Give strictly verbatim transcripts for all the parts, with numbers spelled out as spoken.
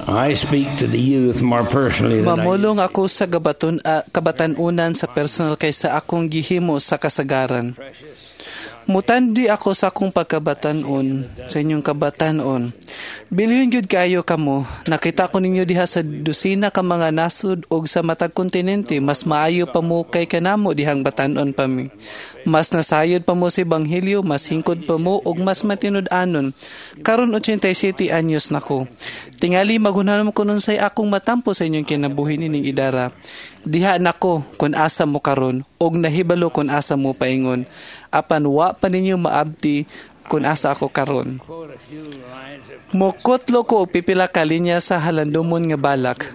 I speak to the youth more personally than I Mamulong ako sa gabaton, uh, kabatanunan sa personal kaysa akong gihimo sa kasagaran. Mutandi ako sa akong pagkabatanon, sa inyong kabatanon. Bilyon gyud kayo kamo, nakita ko ninyo diha sa dosina ka mga nasud og sa matag kontinente, mas maayo pa mo kay kanamo dihang batanon pa mi. Mas nasayod pa mo sa ebanghelyo, mas hingkod pa mo og mas matinud-anon. Karon eighty-seven anyos nako. Tingali magunahon mo kunon say akong matampo sa inyong kinabuhi nining idara. Diha nako kun asa mo karon og nahibalo kun asa mo paingon. Apan wa pa ninyo maabdi kun asa ako karon. Mokotlo ko og pipila ka linya sa halandomon nga balak.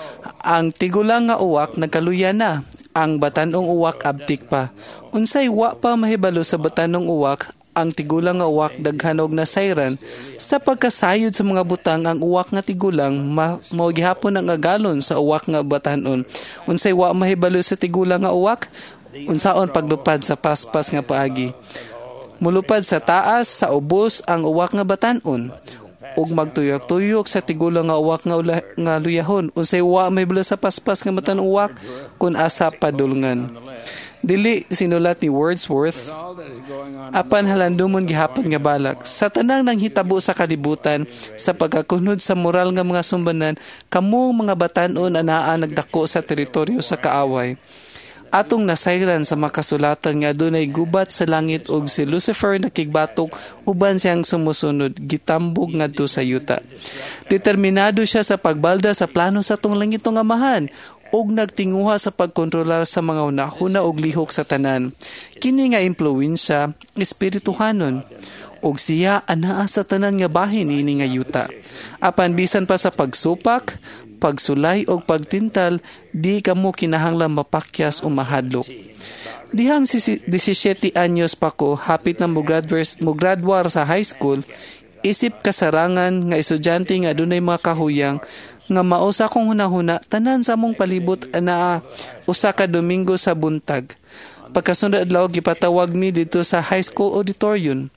Ang tigulang nga uwak nagkaluya na, ang batanong uwak abtik pa. Unsay wa pa mahibalo sa batanong uwak, ang tigulang nga uwak daghanog na sayran sa pagkasayod sa mga butang. Ang uwak nga tigulang ma- mao gihapon ang agalon sa uwak nga batanon. Unsay wa mahibalo sa tigulang nga uwak, unsaon paglupad sa paspas nga paagi. Mulupad sa taas sa ubos ang uwak nga batanon ug magtuyok-tuyok sa tigulang nga uwak nga, ula, nga luyahon. Unsay wa mahibalo sa paspas nga batanon uwak kun asa padulngan. Dili sinulat ni Wordsworth, apan halandomon gihapon nga balak. Sa tanang nang hitabo sa kalibutan, sa pagkakunod sa moral nga mga sumbanan, kamo mga batanon anaa nagdako sa teritoryo sa kaaway. Atong nasayran sa makasulatan nga adunay gubat sa langit og si Lucifer nakigbatok uban siyang sumusunod, gitambog ngadto sa yuta. Determinado siya sa pagbalda sa plano sa tong langitong amahan, og nagtinguha sa pagkontrolar sa mga unahuna og lihok sa tanan. Kini nga impluwensya espirituhanon, og siya anaa sa tanan nga bahin ini nga yuta. Apan bisan pa sa pagsupak, pagsulay og pagtintal, di kamo kinahanglang mapakyas o mahadlok. Dihang seventeen anyos pa ko, hapit na mo-graduar sa high school, isip kasarangan nga estudyante nga adunay mga kahuyang nga mausa kong hunahuna tanan sa mong palibot na usa ka Domingo sa buntag. Pagkasunod adlaw gipatawag mi dito sa high school auditorium.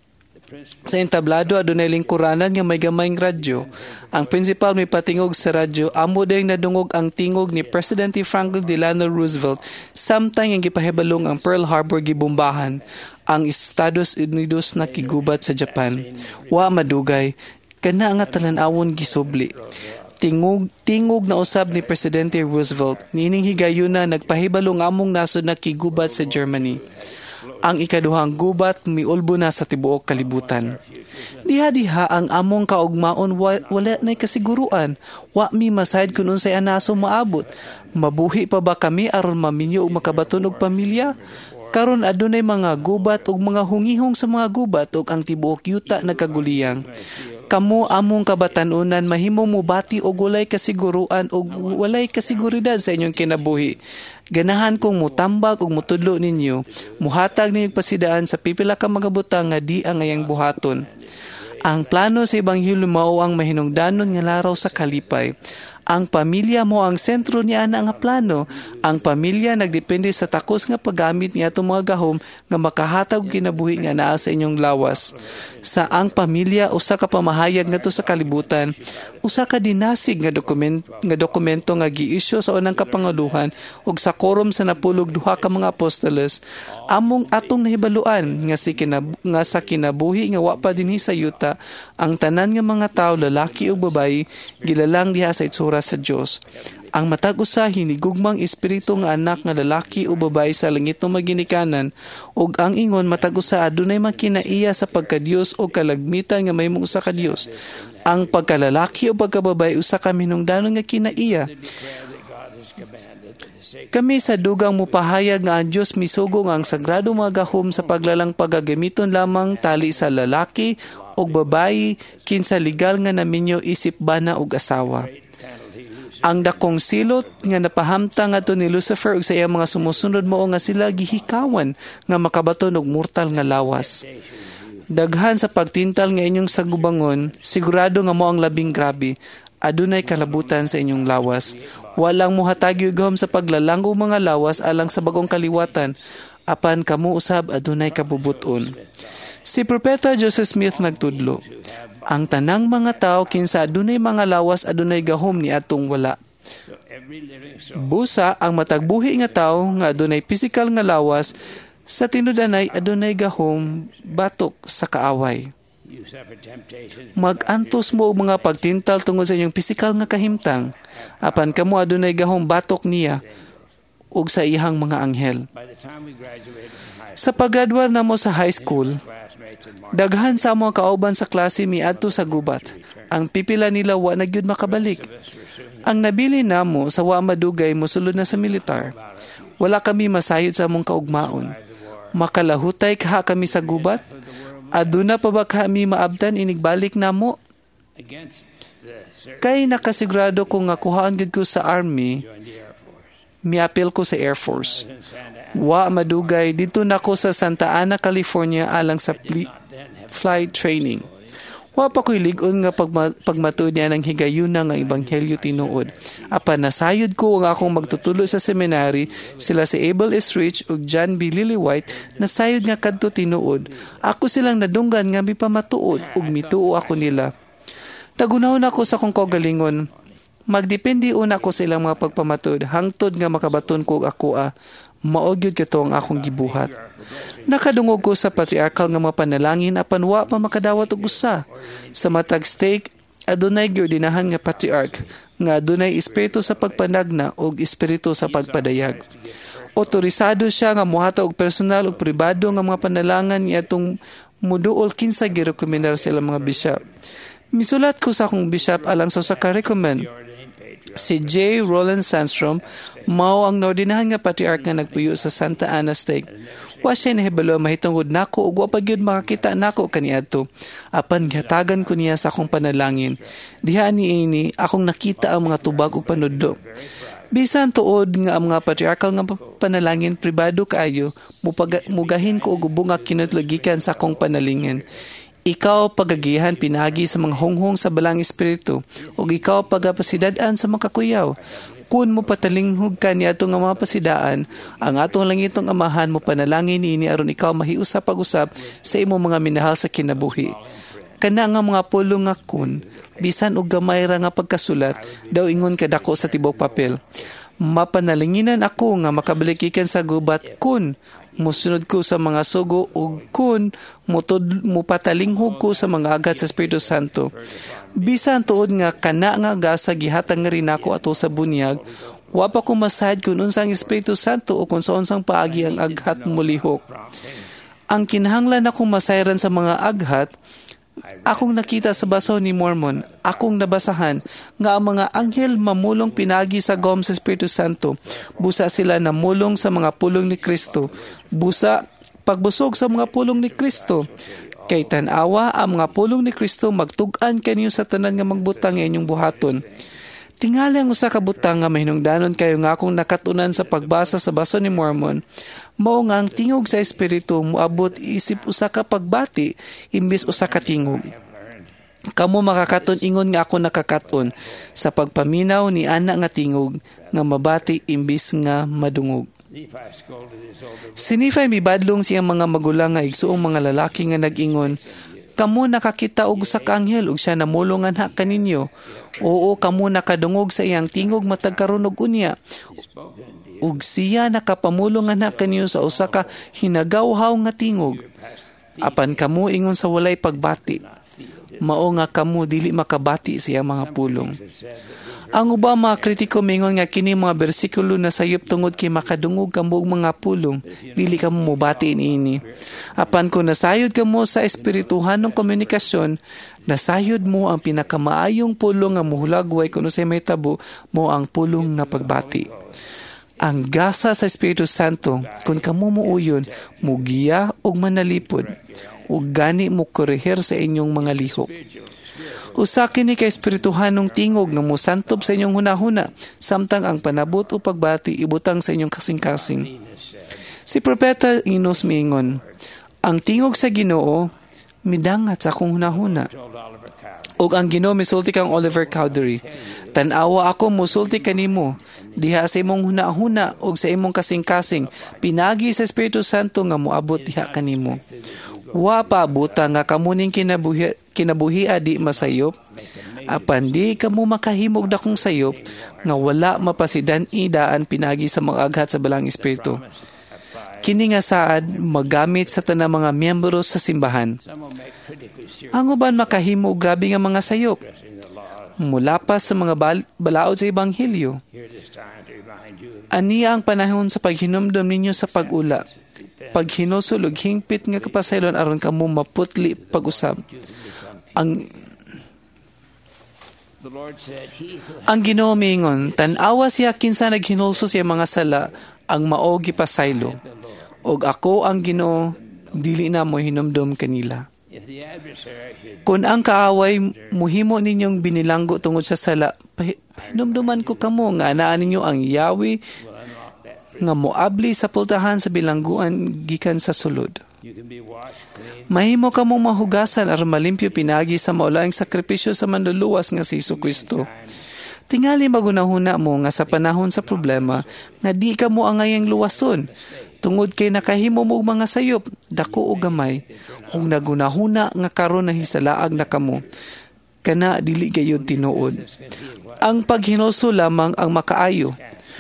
Sa entablado adunay lingkuranan nga may gamayng radyo. Ang principal may patingog sa radyo, amo dayang nadungog ang tingog ni Presidente Franklin Delano Roosevelt samtang ang gipahibalong ang Pearl Harbor gibombahan. Ang Estados Unidos nakigubat sa Japan. Wa madugay kana nga talan-awon gisubli. Tingog, tingog na usab ni Presidente Roosevelt, nining higayuna nagpahibalo nga among nasod na kigubat sa Germany. Ang ikaduhang gubat miulbo na sa tibuok kalibutan. Diha-diha ang among kaugmaon wa, wala na'y kasiguruan. Wa mi masayad kung unsay anaso maabot. Mabuhi pa ba kami aron maminyo og makabaton og pamilya? Karon adunay mga gubat ug mga hungihong sa mga gubat ug ang tibuok yuta nagkaguliyang. Kamo among kabatanunan mahimo mo bati og walay kasiguruan og walay kasiguridad sa inyong kinabuhi. Ganahan kong mutambag og mutudlo ninyo, muhatag ninyong pasidaan sa pipila ka mga butang nga di ang ayang buhaton. Ang plano sa ebanghelyo mao ang mahinungdanon nga laraw sa kalipay. Ang pamilya mo ang sentro niya na nga plano. Ang pamilya nagdepende sa takos nga paggamit niya itong mga gahom nga makahatag og kinabuhi nga naa sa inyong lawas. Sa ang pamilya usa ka pamahayag ngadto sa kalibutan, usa ka dinasig nga dokumento nga dokumento nga gi-issue sa unang kapangaluhan ug sa quorum sa napulog duha ka mga apostoles. Among atong nahibaluan nga si kinab- nga sa kinabuhi nga wa pa dinhi sa yuta, ang tanan nga mga tawo lalaki ug babayi gilalang diha sa itsura sa Dios. Ang matag usa hinigugmang espiritu nga anak nga lalaki o babae sa langit no maginikanan ug ang ingon matag usa adunay makinaiya sa pagka-Dios o kalagmitan nga mahimong usa ka Dios. Ang pagkalalaki o pagkababae usa ka minungdanon nga kinaiya. Kami sa dugang mupahayag nga ang Dios misugo nga ang sagrado mga gahom sa paglalang pagagamiton lamang tali sa lalaki o babae kinsa legal nga naminyo isip bana og asawa. Ang dakong silot nga napahamtang ngadto ni Lucifer ug sa iyang mga sumusunod mao nga sila gihikawan nga makabaton og mortal nga lawas. Daghan sa pagtintal nga inyong sagubangon, sigurado nga mo ang labing grabe. Adunay kalabutan sa inyong lawas. Walang muhatagi og gahom sa paglalang og mga lawas alang sa bagong kaliwatan. apan kamo usab adunay kabubuton. Si Propeta Joseph Smith nagtudlo, ang tanang mga tao kinsa adunay mga lawas adunay gahom ni atong wala. Busa ang matagbuhi nga tao nga adunay pisikal nga lawas sa tinudanay adunay gahom batok sa kaaway. Mag-antos mo og mga pagtintal tungod sa inyong pisikal nga kahimtang, apan kamo adunay gahom batok niya ug sa ihang mga anghel. Sa paggraduar namo sa high school, daghan sa mga kauban sa klase miadto sa gubat. Ang pipila nila wa na gyud makabalik. Ang nabili namo sa wa madugay mosulod na sa militar. Wala kami masayod sa among kaugmaon. Makalahutay kaha kami sa gubat. Aduna pa ba kami maabtan inigbalik namo? Kay nakasigurado ko nga kuhaan gid ko sa army, miapil ko sa Air Force. Wa madugay dito nako sa Santa Ana, California alang sa pli- flight training. Wa pa ko'y ligon nga pagma- pagmatuod niya ng higayuna nga ebanghelyo tinuod. Apan nasayod ko nga akong magtutulo sa seminary, sila si Abel S. Rich ug John B. Lillywhite, nasayod nga kadto tinuod. Ako silang nadunggan nga mipamatuod ug mituo ako nila. Nagunahon ako sa kong kaugalingon. Magdepende una ko sa ilang mga pagpamatod, hangtod nga makabaton ko ako ah, maogyod kato ang akong gibuhat. Nakadungog ko sa patriarchal nga mga panalangin apan wa pa makadawat og usa. Sa matag stake, adunay giordinahan nga patriarch nga adunay espiritu sa pagpanagna ug espiritu sa pagpadayag. Otorisado siya nga mohatag og personal ug pribado nga mga panalangan niadtong muduol kinsa girekomendar sa ilang mga bishop. Misulat ko sa akong bishop alang sa usa ka recommend. Si J. Roland Sandstrom, mao ang naordinahan nga patriarch nga nagpuyo sa Santa Ana Stake. Wa siya nahibalo mahitungod nako ug wa pa gyud makakita nako kaniadto. Apan gihatagan ko niya sa akong panalangin. Diha niini akong nakita ang mga tubag ug panudlo. Bisan tuod nga ang mga patriarchal nga panalangin pribado kaayo, mugahin ko og ubong nga kinatlogikan sa akong panalingin. Ikaw pagagihan pinagi sa mga honghong sa balang espiritu ug ikaw pagapasidad-an sa mga kakuyaw. Kun mo patalinghog ka ni atong nga mga pasidaan, ang atong langitong amahan mo panalangin niini aron ikaw mahiusap pag-usap sa imong mga minahal sa kinabuhi. Kana nga mga pulong nga kun, bisan og gamay ra nga pagkasulat, daw ingon kadako sa tibok papel. Mapanalinginan ako nga makabalikikan sa gubat kun musunod ko sa mga sugo ug kun mutod mupatalinghog ko sa mga aghat sa Espiritu Santo. Bisan tuod nga kana nga gasa gihatag nga rin ako ato sa bunyag, wa pa ko masahid kung unsang Espiritu Santo o kung sa unsang paagi ang aghat mulihok. Ang kinahanglan akong masayran sa mga aghat, akong nakita sa baso ni Mormon, akong nabasahan nga ang mga anghel mamulong pinagi sa gom sa Espiritu Santo. Busa sila namulong sa mga pulong ni Kristo. Busa pagbusog sa mga pulong ni Kristo. Kay tanawa ang mga pulong ni Kristo magtug-an kaniyo sa tanan nga magbutang inyong buhaton. Tingali ang usa ka butang nga mahinungdanon kayo nga akong nakatunan sa pagbasa sa baso ni Mormon. Mao nga ang tingog sa espiritu moabot isip usa ka pagbati imbis usa ka tingog. Kamo makakaton ingon nga ako nakakaton sa pagpaminaw ni ana nga tingog nga mabati imbis nga madungog. Si Nephi mibadlong siyang mga magulang nga igsuong mga lalaki nga nag-ingon, kamo nakakita og usa ka anghel ug siya namulongan ha kaninyo. Oo, kamo nakadungog sa iyang tingog matag karon og unya. Ug siya nakapamulongan ha kaninyo sa usa ka hinagawhaw nga tingog. Apan kamo ingon sa walay pagbati. Mao nga kamo dili makabati sa iyang mga pulong. Ang ubang mga kritiko mingon nga kini mga bersikulo na sayop tungod kay makadungog kamo og mga pulong, dili kamo mobati ini. Apan kung nasayod kamo sa espirituhanong komunikasyon, nasayod mo ang pinakamaayong pulong nga muhulagway kuno say may tabo mo ang pulong nga pagbati. Ang gasa sa Espiritu Santo, kung kamo muuyon, mugiya og manalipod, ug gani mo korehir sa inyong mga lihok. Usa kini kay espirituhanong tingog nga mosantob sa inyong hunahuna, samtang ang panabot o pagbati ibutang sa inyong kasing-kasing. Si Propeta Enos miingon, ang tingog sa Ginoo midangat sa akong hunahuna. told Oliver Cowdery, Og ang Ginoo misulti kang Oliver Cowdery, tan-awa ako musulti kanimo diha sa imong hunahuna og sa imong kasing-kasing pinagi sa Espiritu Santo nga moabot diha kanimo. Wa pa buta nga kamuning kinabuhi kinabuhia di masayop, apan di kamo makahimog dakong sayop nga wala mapasidan idaan pinagi sa mga aghat sa balang Espiritu. Kini nga saad magamit sa tanang mga miyembro sa simbahan. some will make critically serious Ang uban makahimo og grabe nga mga sayop in the law. mula pa sa mga bal- balaod sa Ebanghelyo. Here this time to remind you of Aniya ang panahon sa paghinumdum ninyo sa pag-ula. Paghinusulog hingpit nga kapasaylon aron kamo maputli pag-usab. Ang the Lord said, he who ang Ginoo miingon, tan-awa siya kinsa naghinulso siya mga sala ang mao gipasaylo. Og ako ang Ginoo, dili na mo hinumdum kanila. if the adversary should Kung ang kaaway muhimo ninyong binilanggo tungod sa sala, pahi- pahinumduman ko kamo nga anaan ninyo ang Yahweh nga moabli sa pultahan sa bilangguan gikan sa sulod. you can be washed clean, Mahimo kamong mahugasan aron malimpyo pinagi sa maulaing sakripisyo sa manluluwas nga si Jesucristo. Tingali magunahuna mo nga sa panahon sa problema nga di ka mo angayang luwason. Tungod kay nakahimo mo og mga sayop, dako o gamay, kung nagunahuna nga karon na hisalaag na kamo. Kana dili gayud tinuod. Ang paghinulso lamang ang makaayo.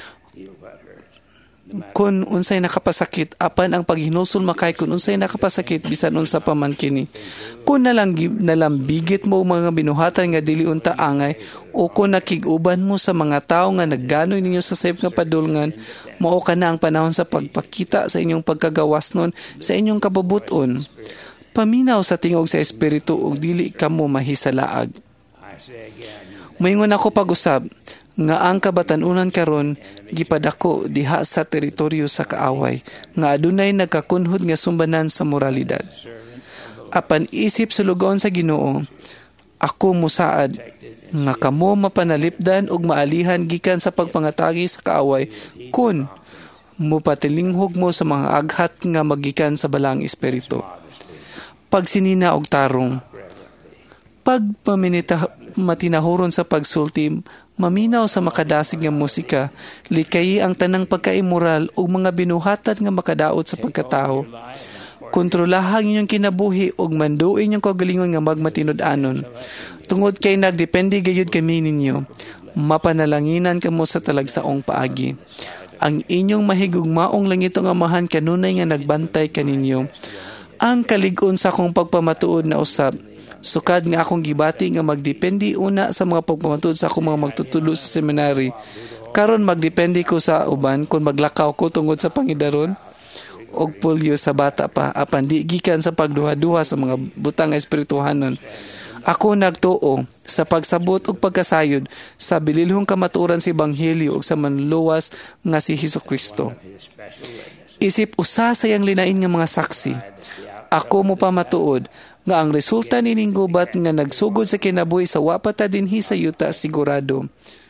Kung unsay nakapasakit, apan ang paghinulsol makay kung unsay nakapasakit bisan unsa pa man kini. Kung nalang nalambigit mo mga binuhatan nga dili unta angay o kung nakig-uban mo sa mga tawo nga nagganoy ninyo sa sayop nga padulngan, mao kana ang panahon sa pagpakita sa inyong pagkagawasnon sa inyong kabubuton. Paminaw sa tingog sa espiritu ug dili kamo mahisalaag. I say again, Moingon ako pag-usab nga ang kabatanunan karon gipadako diha sa teritoryo sa kaaway nga adunay nagkakunhod nga sumbanan sa moralidad. Apan isip sulugon sa Ginoo, ako musaad nga kamo mapanalipdan ug maalihan gikan sa pagpangatagi sa kaaway kun mupatilinghog mo sa mga aghat nga magikan sa balang espiritu. Pagsinina og tarong, pagpaminita matinahuron sa pagsulti, maminaw sa makadasig nga musika, likayi ang tanang pagkaimoral ug mga binuhatan nga makadaot sa pagkatao. Kontrolahang inyong kinabuhi ug manduin inyong kagalingon nga magmatinud-anon. Tungod kay nagdepende gayud kami ninyo, mapanalanginan kamo sa talagsaong paagi. Ang inyong mahigugmaong langitong amahan kanunay nga nagbantay kaninyo. Ang kalig-on sa akong pagpamatuod na usab, sukad nga akong gibati nga magdependi una sa mga pagpamatuod sa akong mga magtutulo sa seminary. Karon magdependi ko sa uban kung maglakaw ko tungod sa pangidaron og pulyo sa bata pa apan di gikan sa pagduha-duha sa mga butang espirituhanon. Ako nagtuo sa pagsabot ug pagkasayod sa bililhong kamatuoran sa Ebanghelyo ug sa manluwas nga si Hesukristo. Isip usa sa yang linain nga mga saksi. Ako mo pa matuod nga ang resulta nining gubat nga nagsugod sa kinabuhi sa wapata dinhi sa yuta sigurado.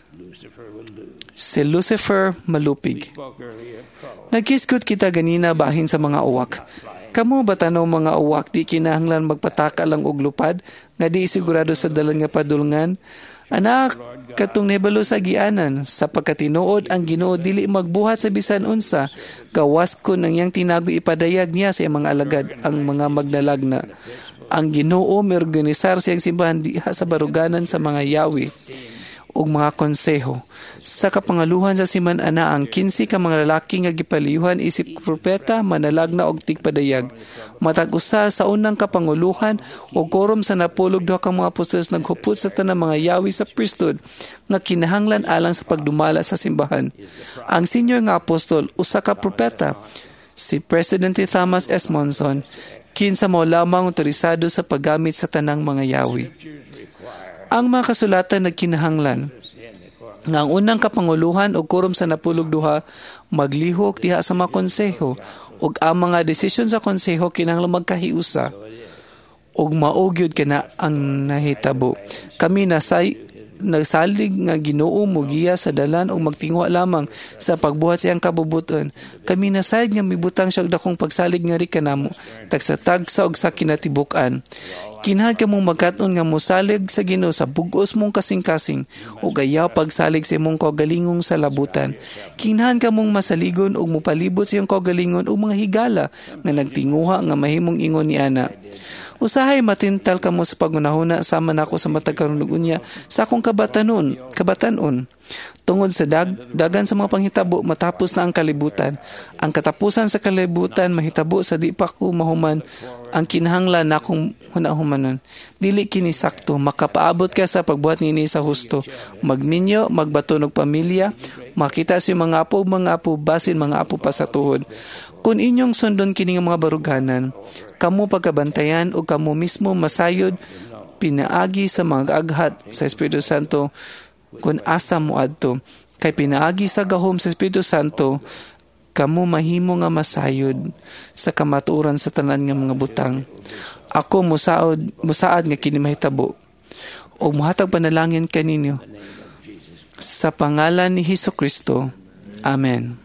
Si Lucifer malupig. Nagkiskot kita ganina bahin sa mga uwak. Kamo ba tanaw mga uwak di kinahanglan magpataka lang og lupad nga di sigurado sa dalan nga padulngan? Anak, katong nebalo sa gianan, sa pagkatinuod ang Ginoo dili magbuhat sa bisan unsa, gawas ko nang yang tinago ipadayag niya sa mga alagad ang mga magnalagna. Ang Ginoo miorganisar siyang simbahan diha sa baruganan sa mga yawi ug mga konseho. Sa kapangaluhan sa siman ana ang kinsi ka mga lalaki nga gipaliyuhan isip propeta, manalagna og tigpadayag. Matag usa sa unang kapanguluhan o korom sa napulog duha ka mga apostoles naghupot sa tanang mga yawi sa priesthood nga kinahanglan alang sa pagdumala sa simbahan. Ang senior nga apostol usa ka propeta, si Presidente Thomas S. Monson, kinsa mao lamang otorisado sa paggamit sa tanang mga yawi. Ang mga kasulatan nagkinahanglan nga ang unang kapanguluhan o quorum sa napulog duha maglihok diha sa mga konseho ug ang mga desisyon sa konseho kinahanglan magkahiusa ug maugyod kana ang nahitabo. Kami nasay nagsalig nga Ginoo mugiya sa dalan o magtingwa lamang sa pagbuhat sa iyang kabubuton. Kami nasayad nga mibutang siya og dakong pagsalig nga ri kanamo tagsa-tagsa og sa kinatibuk-an. Kinahanglan ka mong magkat-on nga mosalig sa Ginoo sa bug-os mong kasing-kasing o gayaw pagsalig sa imong kaugalingong sa labutan. Kinahanglan ka mong masaligon og mopalibot sa iyong kaugalingon og mga higala nga nagtinguha nga mahimong ingon ni ana. Usahay matintal kamo sa pagunahuna sama nako sa matag karon unya sa akong kabatanon, kabatanon. Tungod sa dag, dagan sa mga panghitabo matapos na ang kalibutan. Ang katapusan sa kalibutan mahitabo sa di pa ko mahuman ang kinahanglan nakong hunahumanon. Dili kini sakto makapaabot ka sa pagbuhat niini sa husto. Magminyo, magbaton og pamilya, makita si mga apo, mga apo basin mga apo pa sa tuhod. Kung inyong sundon kini nga mga baruganan, kamo pagkabantayan o kamo mismo masayod pinaagi sa mga aghat sa Espiritu Santo kung asa mo adto. Kay pinaagi sa gahom sa Espiritu Santo, kamo mahimo nga masayod sa kamatuoran sa tanan nga mga butang. Ako musaod, musaad nga kini mahitabo o muhatag panalangin kaninyo sa pangalan ni Hesukristo. Amen.